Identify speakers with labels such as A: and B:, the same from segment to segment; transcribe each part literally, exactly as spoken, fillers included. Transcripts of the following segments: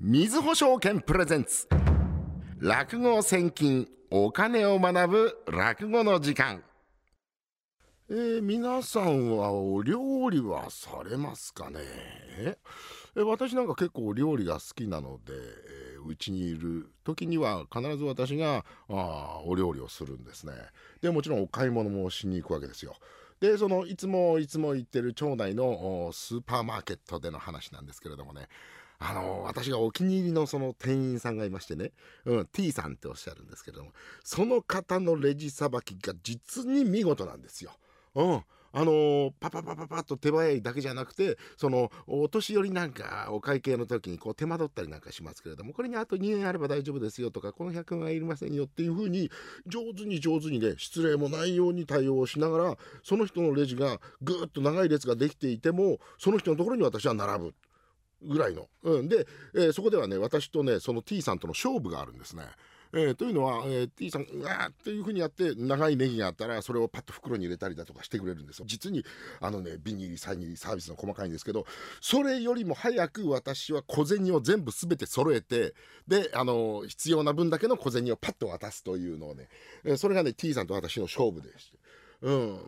A: みずほ証券プレゼンツ落語千金お金を学ぶ落語の時間。えー、皆さんはお料理はされますかね。え私なんか結構料理が好きなので、えー、うちにいる時には必ず私があお料理をするんですね。でもちろんお買い物もしに行くわけですよ。でそのいつもいつも行ってる町内のスーパーマーケットでの話なんですけれどもね、あの私がお気に入りのその店員さんがいましてね、うん、T さんっておっしゃるんですけれども、その方のレジさばきが実に見事なんですよ。うん、あのー、パパパパパッと手早いだけじゃなくて、そのお年寄りなんかお会計の時にこう手間取ったりなんかしますけれども、これにあとにえんあれば大丈夫ですよとか、このひゃくえんはいりませんよっていう風に上手に上手にね、失礼もないように対応しながら、その人のレジがぐーっと長い列ができていても、その人のところに私は並ぶぐらいの、うん、で、えー、そこではね、私とねその T さんとの勝負があるんですね。えー、というのは、えー、T さんうわーっていう風にやって長いネギがあったらそれをパッと袋に入れたりだとかしてくれるんですよ。実にあのねビニールサインサービスの細かいんですけど、それよりも早く私は小銭を全部全て揃えて、であの必要な分だけの小銭をパッと渡すというのをね、えー、それがね T さんと私の勝負でして、うん、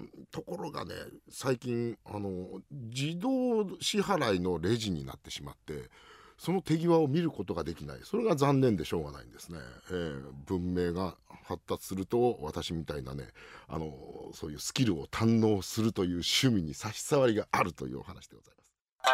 A: ところがね最近あの自動支払いのレジになってしまって、その手際を見ることができない。それが残念でしょうがないんですね。えー、文明が発達すると私みたいなね、あのそういうスキルを堪能するという趣味に差し障りがあるというお話でございます。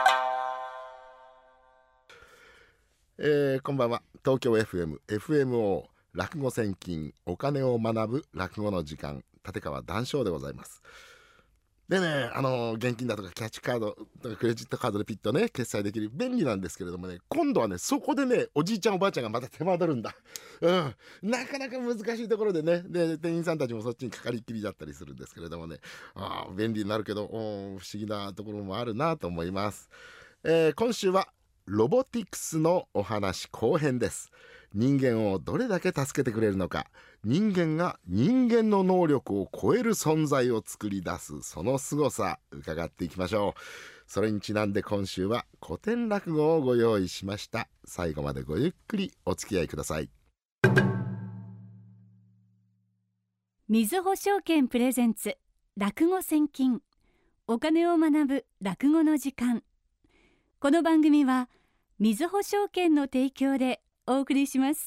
A: えー、こんばんは。東京 エフエム エフエムオー 落語千金お金を学ぶ落語の時間、立川談笑でございます。でね、あの現金だとかキャッチカードとかクレジットカードでピッとね決済できる便利なんですけれどもね、今度はねそこでねおじいちゃんおばあちゃんがまた手間取るんだ。うん、なかなか難しいところでね、で店員さんたちもそっちにかかりっきりだったりするんですけれどもね、あ便利になるけど不思議なところもあるなと思います。えー、今週はロボティクスのお話後編です。人間をどれだけ助けてくれるのか、人間が人間の能力を超える存在を作り出すその凄さ伺っていきましょう。それにちなんで今週は古典落語をご用意しました。最後までごゆっくりお付き合いください。
B: みずほ証券プレゼンツ落語千金お金を学ぶ落語の時間。この番組はみずほ証券の提供でお送りします。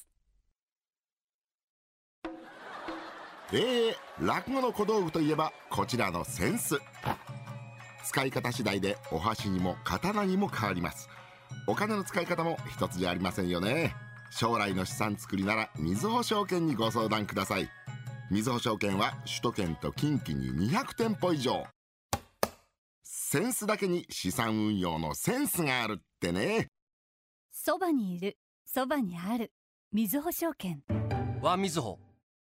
A: えー、落語の小道具といえばこちらの扇子。使い方次第でお箸にも刀にも変わります。お金の使い方も一つじゃありませんよね。将来の資産作りならみずほ証券にご相談ください。みずほ証券は首都圏と近畿ににひゃくてんぽ以上。扇子だけに資産運用のセンスがあるってね。
B: そばにいる、そばにあるみずほ証券
C: はみずほ。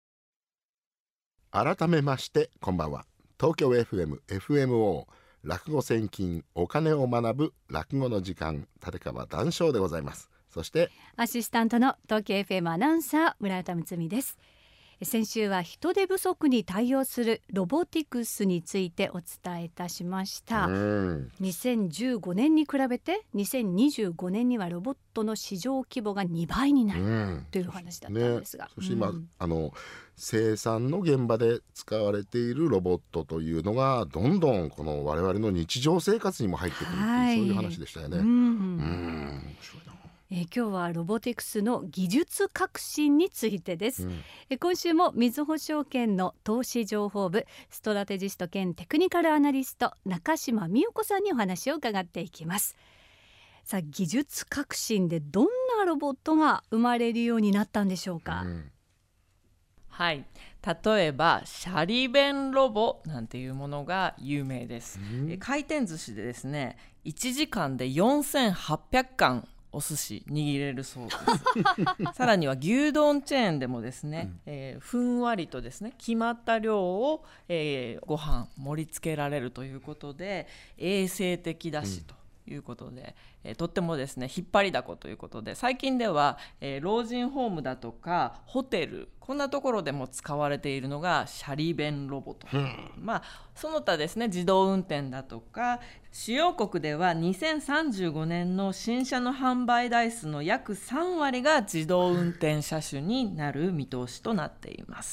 A: 改めましてこんばんは。東京 エフエム エフエムオー 落語千金お金を学ぶ落語の時間、立川談笑でございます。そして
B: アシスタントの東京 エフエム アナウンサー村田睦美です。先週は人手不足に対応するロボティクスについてお伝えいたしました。にせんじゅうごねんに比べてにせんにじゅうごねんにはロボットの市場規模がにばいになるという話だったんですが、
A: ね、そして今、うん、あの生産の現場で使われているロボットというのがどんどんこの我々の日常生活にも入ってくるっていう、はい、そういう話でしたよね。うん、うん、面白いな。
B: えー、今日はロボティクスの技術革新についてです。うん、え今週もみずほ証券の投資情報部ストラテジスト兼テクニカルアナリスト中島美代子さんにお話を伺っていきます。さあ、技術革新でどんなロボットが生まれるようになったんでしょうか。うん、
D: はい、例えばシャリ弁ロボなんていうものが有名です。うん、回転寿司でですね、いちじかんでよんせんはっぴゃくかんお寿司握れるそうですさらには牛丼チェーンでもですね、うんえー、ふんわりとですね決まった量を、えー、ご飯盛り付けられるということで衛生的だしということで、えー、とってもですね引っ張りだこということで、最近では、えー、老人ホームだとかホテル、こんなところでも使われているのがシャリ弁ロボット、うん、まあその他ですね自動運転だとか、主要国ではにせんさんじゅうごねんの新車の販売台数の約さんわりが自動運転車種になる見通しとなっています。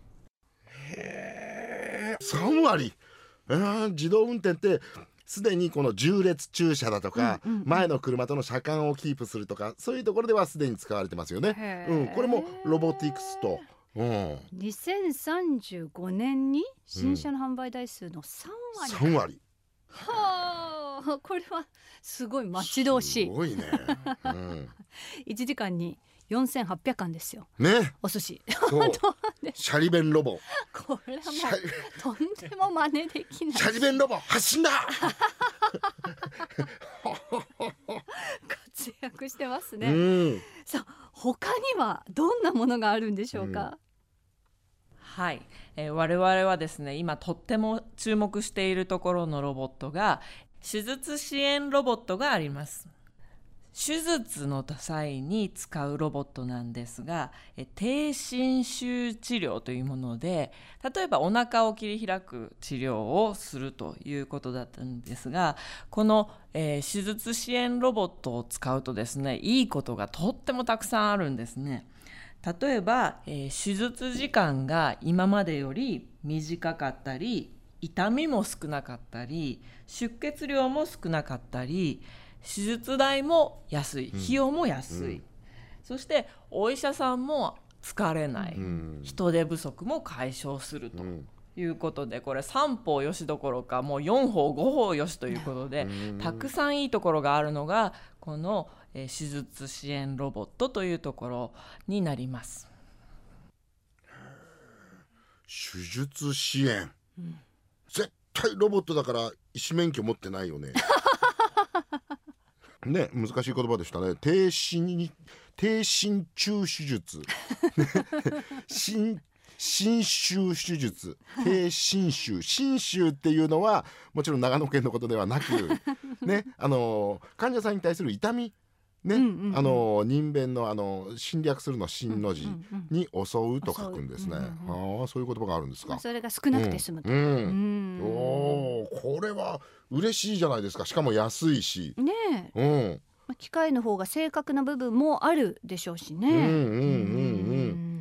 A: へー、さんわり、えー、自動運転ってすでにこの縦列駐車だとか、うんうんうん、前の車との車間をキープするとか、そういうところではすでに使われてますよね、うん、これもロボティクスと、うん、
B: にせんさんじゅうごねんに新車の販売台数のさんわり、
A: うん、さんわり、
B: はあ、これはすごい待ち遠しい。
A: すごいね、うん、
B: いちじかんによんせんはっぴゃくかんですよ、
A: ね、
B: お寿司。
A: そうシャリ弁ロボ、
B: これはもうとんでも真似できない。
A: シャリ弁ロボ発進だ
B: 活躍してますね、
A: うん、
B: さあ他にはどんなものがあるんでしょうか。うん、
D: はい、えー、我々はですね今とっても注目しているところのロボットが手術支援ロボットがあります。手術の際に使うロボットなんですが、え低侵襲治療というもので、例えばお腹を切り開く治療をするということだったんですが、この、えー、手術支援ロボットを使うとですね、いいことがとってもたくさんあるんですね。例えば、えー、手術時間が今までより短かったり、痛みも少なかったり、出血量も少なかったり、手術代も安い、費用も安い、うん、そしてお医者さんも疲れない、うん、人手不足も解消するということで、これさんぽうよしどころかもうよんほうごほうよしということで、うん、たくさんいいところがあるのがこの、えー、手術支援ロボットというところになります。
A: 手術支援、うん、絶対ロボットだから医師免許持ってないよねね、難しい言葉でしたね。低侵低侵中手術侵侵襲手術、低侵襲侵襲っていうのはもちろん長野県のことではなくね、あの患者さんに対する痛みね、うんうんうん、あの人弁のあの侵略するの侵の字に襲うと書くんですね、うんうんうん、ああそういう言葉があるんですか。
B: それが少なくて済むと、うんうん、
A: おこれは嬉しいじゃないですか。しかも安いし
B: ねえ、うん、機械の方が正確な部分もあるでしょうしね、うんうんうんうん、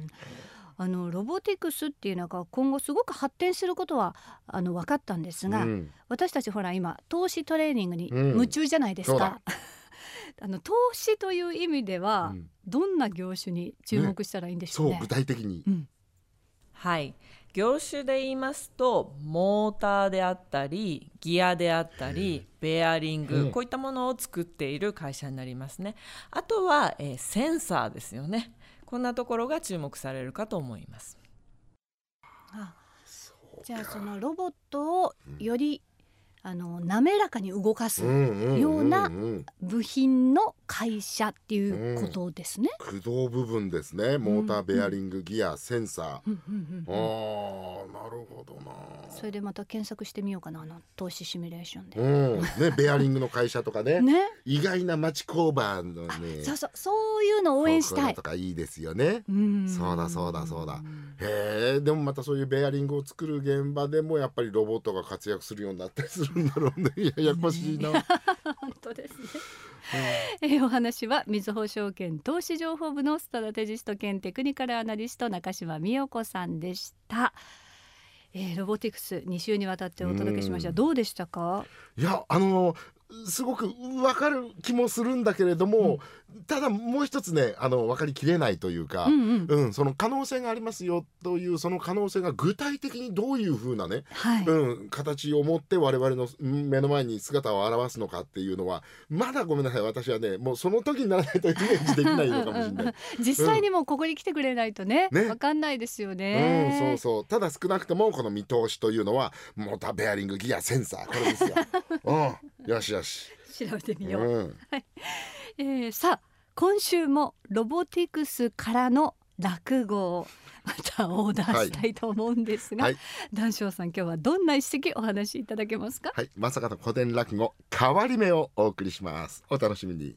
B: あのロボティクスっていうのが今後すごく発展することはあの分かったんですが、うん、私たちほら今投資トレーニングに夢中じゃないですか、うんあの投資という意味では、うん、どんな業種に注目したらいいんでしょうね。
A: そう具体的に、
D: うん、はい業種で言いますとモーターであったりギアであったりベアリング、こういったものを作っている会社になりますね。あとは、えー、センサーですよね。こんなところが注目されるかと思います。
B: あじゃあそのロボットをより、うんあの滑らかに動かすような部品の会社っていうことですね、
A: うん、駆動部分ですね。モーター、ベアリング、ギア、センサー、うんうんうん、あなるほどな。
B: それでまた検索してみようかな、あの投資シミュレーションで、
A: うんね、ベアリングの会社とか ね, ね意外な町工場のね
B: そうそうそういうのを応援したい
A: とかいいですよね。うんそうだそうだそうだ。へえでもまたそういうベアリングを作る現場でもやっぱりロボットが活躍するようになったりするんだろうね。ややこしいな、ね、
B: 本当ですね、うんえー、お話はみずほ証券投資情報部のストラテジスト兼テクニカルアナリスト中島美代子さんでした。えー、ロボティクスに週にわたってお届けしました。どうでしたか。
A: いやあのすごく分かる気もするんだけれども、うん、ただもう一つねあの分かりきれないというか、うんうんうん、その可能性がありますよというその可能性が具体的にどういうふうなね、はいうん、形を持って我々の目の前に姿を現すのかっていうのはまだごめんなさい私はねもうその時にならないとイメージできないのかもしれない
B: 実際にもうここに来てくれないとね、うん、分かんないですよね、
A: うん、そうそうただ少なくともこの見通しというのはモーターベアリングギアセンサーこれですよ、うん、よしよし
B: 調べてみよう、うんはいえー、さあ今週もロボティクスからの落語をまたオーダーしたいと思うんですが、
A: はい、
B: 談笑さん、今日はどんな一席お話しいただけますか？
A: はい、まさかの古典落語変わり目をお送りします。お楽しみに。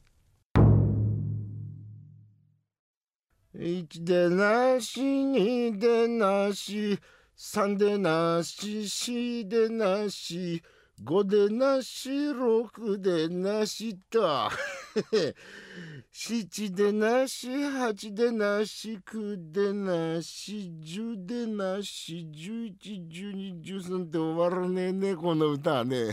A: 一でなし、二でなし、三でなし、四でなし、五でなし、六でなしと七でなし、八でなし、九でなし、十でなし、十一、十二、十三って終わらねえね、この歌はね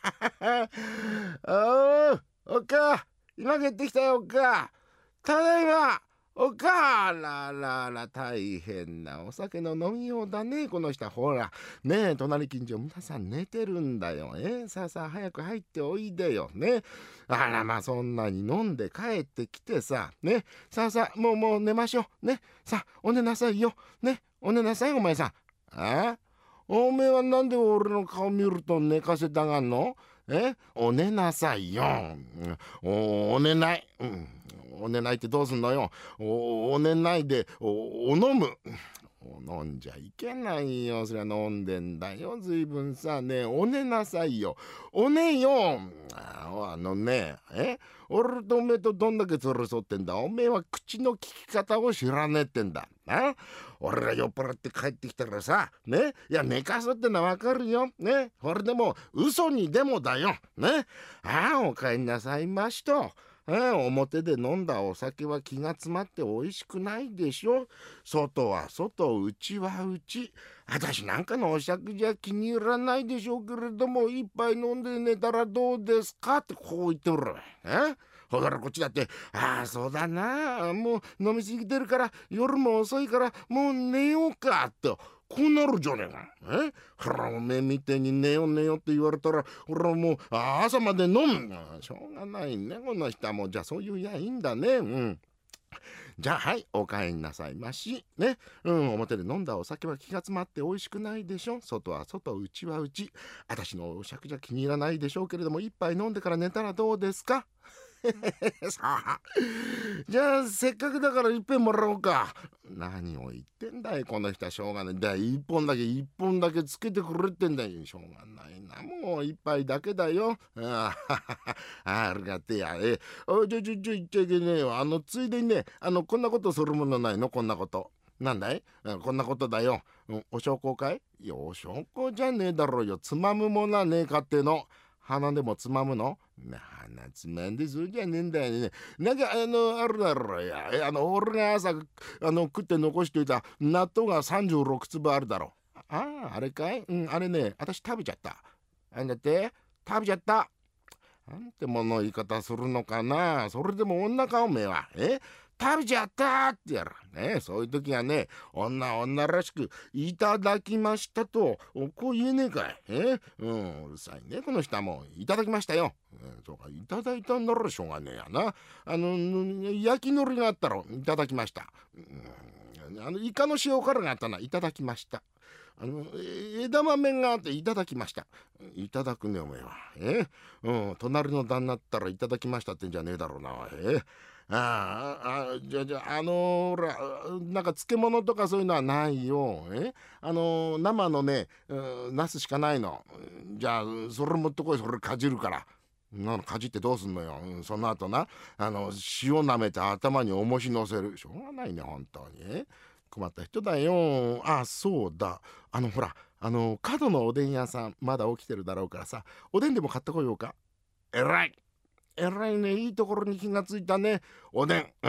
A: あお、おっか、今帰ってきたよ、おっか。ただいま。おか、あららら、大変なお酒の飲みようだね、この人。ほらねえ、隣近所皆さん寝てるんだよ。えさあさあ早く入っておいでよね。あら、まあそんなに飲んで帰ってきてさね。さあさあ、もうもう寝ましょうね。さあお寝なさいよね。お寝なさい、お前さん。あ、おめえはなんで俺の顔見ると寝かせたがんの？え、お寝なさいよ。お、お寝ない、うん、お寝ないってどうすんのよ。 お, お寝ないで お, お飲む。飲んじゃいけないよ。そりゃ飲んでんだよ、ずいぶんさ。ねえ、お寝なさいよ。お寝よ。あ, あのねえ、俺とおめえとどんだけ連れ添ってんだ。おめえは口の利き方を知らねえってんだな。俺が酔っ払って帰ってきたらさね、いや寝かすってのはわかるよね。これでも嘘にでもだよね。ああ、お帰んなさいましと。ええ、表で飲んだお酒は気が詰まって美味しくないでしょ。外は外、内は内。私なんかのお酌じゃ気に入らないでしょうけれども、一杯飲んで寝たらどうですかってこう言っておる。えほらこっちだって、ああそうだな、もう飲みすぎてるから夜も遅いからもう寝ようかってこうなるじゃねえか。えほらおめえみてえに寝よう寝ようって言われたら、ほらもう朝まで飲む。しょうがないね、この人は。もうじゃあそういうやいいんだね。うん、じゃあはい、お帰りなさいましね。うん、表で飲んだお酒は気が詰まって美味しくないでしょ。外は外、内は内。私のお酌じゃ気に入らないでしょうけれども、一杯飲んでから寝たらどうですか。さあ、じゃあせっかくだから一杯もらおうか。何を言ってんだいこの人は。しょうがないだ、一本だけ一本だけつけてくれってんだよ。しょうがないな、もう一杯だけだよ。ああ、ありがてえや。えあちょちょちょ言っちゃいけねえよ。あのついでにね、あのこんなことするものないの？こんなこと。なんだい？こんなことだよ。お焼香かい？いや、お焼香じゃねえだろうよ。つまむものはねえかっての。鼻でもつまむの？鼻つまんでそうじゃねえんだよね。なんかあのあるだろうや。あの俺が朝あの食って残しておいた納豆がさんじゅうろくつぶあるだろう。ああ、あれかい？うん、あれね、私食べちゃった。あんだって食べちゃった。なんてもの言い方するのかな。それでも女かおめえは。え食べちゃったってやるね。そういう時はね、女女らしくいただきましたとこう言えねえかい。えうん、うるさいねこの人は。もういただきましたよ。うん、そうか、いただいたんならしょうがねえやな。あの焼き海苔があったらいただきました。うん、あのイカの塩辛があったらいただきました。あの枝豆があっていただきました。いただくねおめえは。えうん、隣の旦那ったらいただきましたってんじゃねえだろうな。えああ、じゃじゃあのー、ほらなんか漬物とかそういうのはないよ。えあのー、生のね、うん、ナスしかないの。じゃあそれ持ってこい。それかじるから。なのかじってどうすんのよ。うん、その後な、あの塩なめて頭に重し乗せる。しょうがないね本当に。困った人だよ。あ、そうだ、あのほらあの角のおでん屋さんまだ起きてるだろうからさ、おでんでも買ってこようか。えらいえらいね、いいところに気がついたね。おでん、うん、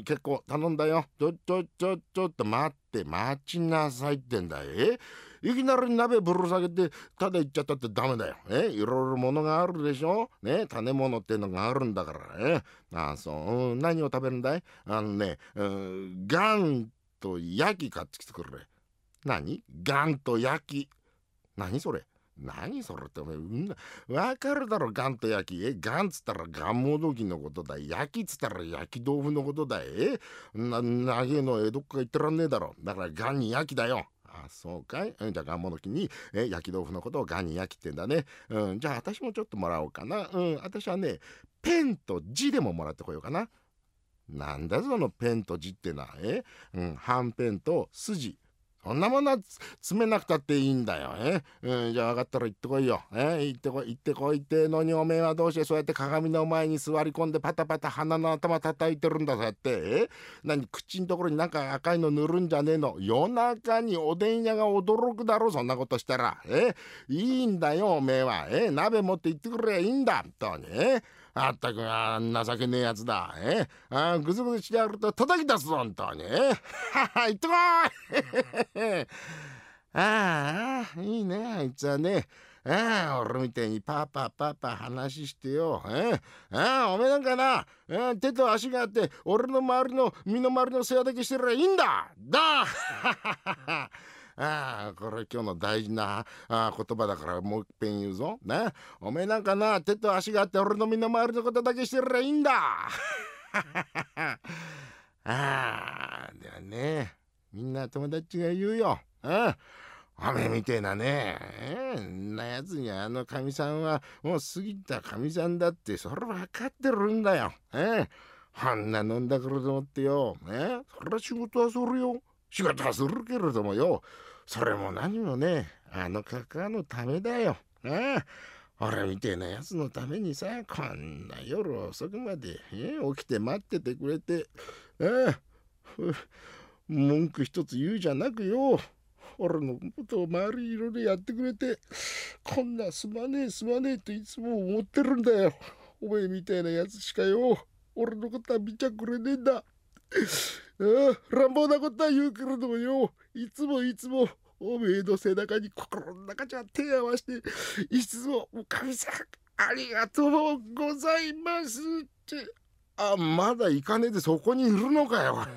A: 結構頼んだよ。ちょちょちょちょっと待って待ちなさいってんだ。えいきなり鍋ぶる下げてただ行っちゃったってダメだよ。えいろいろものがあるでしょね。種物ってのがあるんだからね。ああそう、うん、何を食べるんだい？あのね、うん、ガンと焼き買ってきてくれ。何？ガンと焼き。何それ？何それってお前、うん、わかるだろ。ガンと焼き。えガンつったらガンもどきのことだ。焼きつったら焼き豆腐のことだ。えな長えの江戸っ子が言ってらんねえだろ。だからガンに焼きだよ。あ、そうかい。うん、じゃあガンもどきにえ焼き豆腐のことをガンに焼きってんだね。うん、じゃあ私もちょっともらおうかな。うん、私はねペンと字でももらってこようかな。 なんだそのペンと字ってな、え、うん、はんペンと筋、そんなものは詰めなくたっていいんだよ。え、うん、じゃあ分かったら行ってこいよ。え、行ってこい行ってこいってのに、おめえはどうしてそうやって鏡の前に座り込んでパタパタ鼻の頭叩いてるんだ。そうやって、え、何口のところになんか赤いの塗るんじゃねえの。夜中におでん屋が驚くだろ、そんなことしたら。え、いいんだよおめえは。え、鍋持って行ってくれいいんだとに。え、あったくあ情けねえやつだ。え、あぐずぐずしてやると叩き出すぞ本当に。え、はは行ってこいああ、いいねあいつはね。ああ、俺みたいにパーパーパーパー話してよ。えああ、おめえなんかな、え手と足があって俺の周りの身の回りの世話だけしてりゃいいんだだああ、これ今日の大事なあ言葉だからもう一遍言うぞ。ね、おめえなんかな、手と足があって俺の身の回りのことだけしてりゃいいんだああ、ではね、みんな友達が言うよ。ああ、おめえみてえなね、えんなやつにあのかみさんはもう過ぎたかみさんだってそれ分かってるんだよ。ええ、あんな飲んだからと思ってよ、えそりゃ仕事はするよ。仕事はするけれどもよ、それも何もね、あのカカのためだよ。ええ、俺みてえなやつのためにさ、こんな夜遅くまで、え起きて待っててくれて、ええ、文句一つ言うじゃなくよ、俺のことを周りいろいろやってくれて、こんなすまねえすまねえといつも思ってるんだよ。おめえみたいなやつしかよ、俺のことは見ちゃくれねえんだ。ああ、乱暴なことは言うけれどもよ、いつもいつもおめえの背中に心の中じゃ手を合わせて、いつもおかみさんありがとうございますって。あ、まだ行かねえでそこにいるのかよ。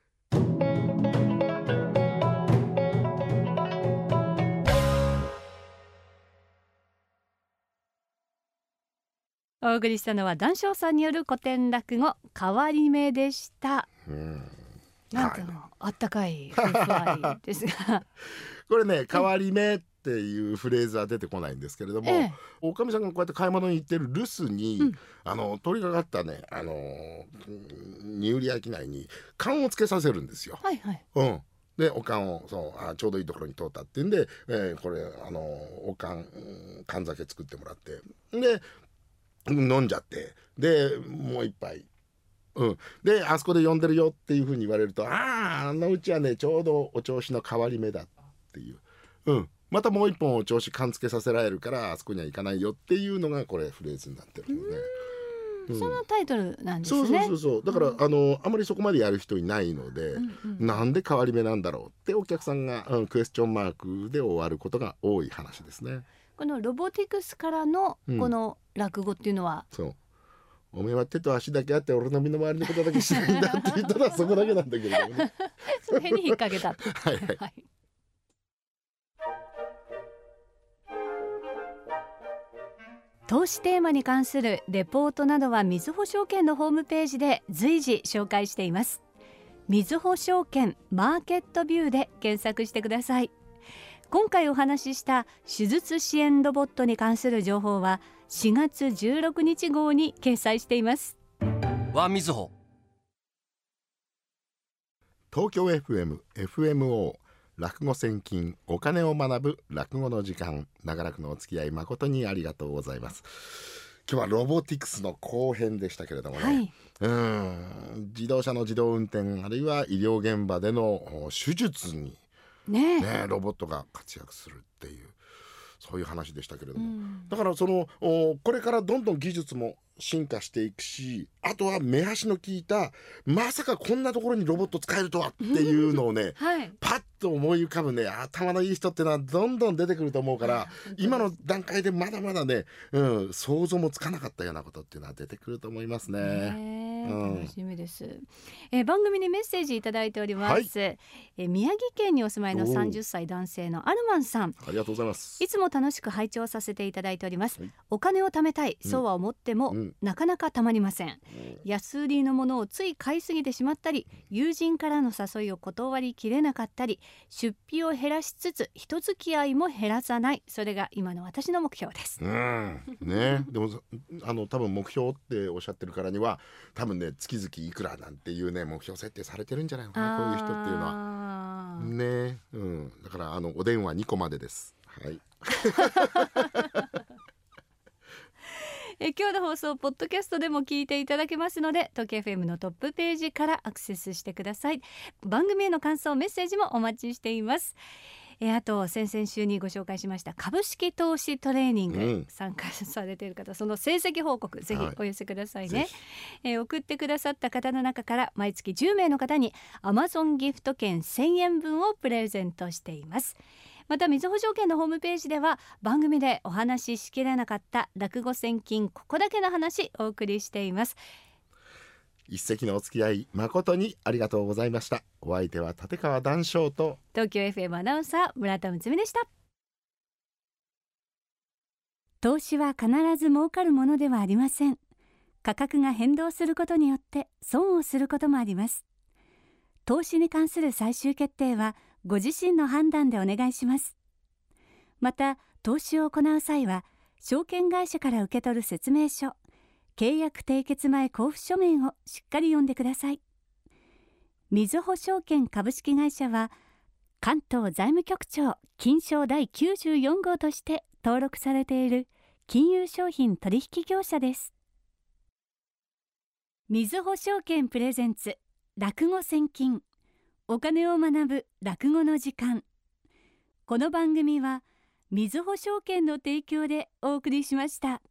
B: お送りしたのは談笑さんによる古典落語変わり目でした。うん、なんか、はい、あったかい夫婦愛ですが
A: これね、変わり目っていうフレーズは出てこないんですけれども、ええ、おかみさんがこうやって買い物に行ってる留守に、うん、あの通りかかったね、あの荷売り商いに缶をつけさせるんですよ。はいはい、うん、でお燗をそうあちょうどいいところに通ったっていうんで、えー、これあのお燗燗酒作ってもらって、で飲んじゃって、でもう一杯、うん、であそこで呼んでるよっていう風に言われると、あああのうちはねちょうどお調子の変わり目だっていう、うん、またもう一本お調子勘つけさせられるからあそこには行かないよっていうのがこれフレーズになってるのね。
B: うん、そのタイトルなんですね。
A: そうそうそうそう、だから、うん、あのあまりそこまでやる人いないので、うんうん、なんで変わり目なんだろうってお客さんが、うん、クエスチョンマークで終わることが多い話ですね。
B: このロボティクスからのこの落語っていうのは、
A: うん、そうおめえは手と足だけあって俺の身の回りのことだけしないんだって言ったらそこだけなんだけどね
B: その辺に引っ掛けたはい、はいはい、投資テーマに関するレポートなどはみずほ証券のホームページで随時紹介しています。みずほ証券マーケットビューで検索してください。今回お話しした手術支援ロボットに関する情報はしがつじゅうろくにち号に掲載しています。
C: わみずほ
A: 東京 エフエム、エフエムオー 落語千金お金を学ぶ落語の時間、長らくのお付き合い誠にありがとうございます。今日はロボティクスの後編でしたけれどもね、はい、うん自動車の自動運転あるいは医療現場での手術にねね、ロボットが活躍するっていうそういう話でしたけれども、うん、だからそのこれからどんどん技術も進化していくし、あとは目端の効いたまさかこんなところにロボット使えるとはっていうのをね、はい、パッと思い浮かぶね頭のいい人ってのはどんどん出てくると思うから、今の段階でまだまだね、うん、想像もつかなかったようなことっていうのは出てくると思いますね。
B: うん、楽しみです、えー、番組にメッセージいただいております、はい、えー、宮城県にお住まいのさんじゅっさい男性のアルマンさん、
A: ありがとうございます。
B: いつも楽しく拝聴させていただいております、はい、お金を貯めたい、そうは思っても、うん、なかなか貯まりません、うん、安売りのものをつい買いすぎてしまったり、友人からの誘いを断りきれなかったり、出費を減らしつつ人付き合いも減らさない、それが今の私の目標です。
A: うんね、でもあの多分目標っておっしゃってるからには多分分ね月々いくらなんていうね目標設定されてるんじゃないのかな、こういう人っていうのはね、うん、だからあのお電話にこまでです。はい
B: え今日の放送ポッドキャストでも聞いていただけますので、東京 エフエム のトップページからアクセスしてください。番組への感想メッセージもお待ちしています。えあと先々週にご紹介しました株式投資トレーニング、うん、参加されている方、その成績報告ぜひお寄せくださいね、はい、え送ってくださった方の中から毎月じゅうめいの方に Amazon ギフト券せんえんぶんをプレゼントしています。またみずほ証券のホームページでは番組でお話ししきれなかった落語千金ここだけの話お送りしています。
A: 一席のお付き合い誠にありがとうございました。お相手は立川談笑と
B: 東京 エフエム アナウンサー村田睦美でした。投資は必ず儲かるものではありません。価格が変動することによって損をすることもあります。投資に関する最終決定はご自身の判断でお願いします。また投資を行う際は証券会社から受け取る説明書、契約締結前交付書面をしっかり読んでください。みずほ証券株式会社は関東財務局長金商だいきゅうじゅうよんごうとして登録されている金融商品取引業者です。みずほ証券プレゼンツ落語千金、お金を学ぶ落語の時間。この番組はみずほ証券の提供でお送りしました。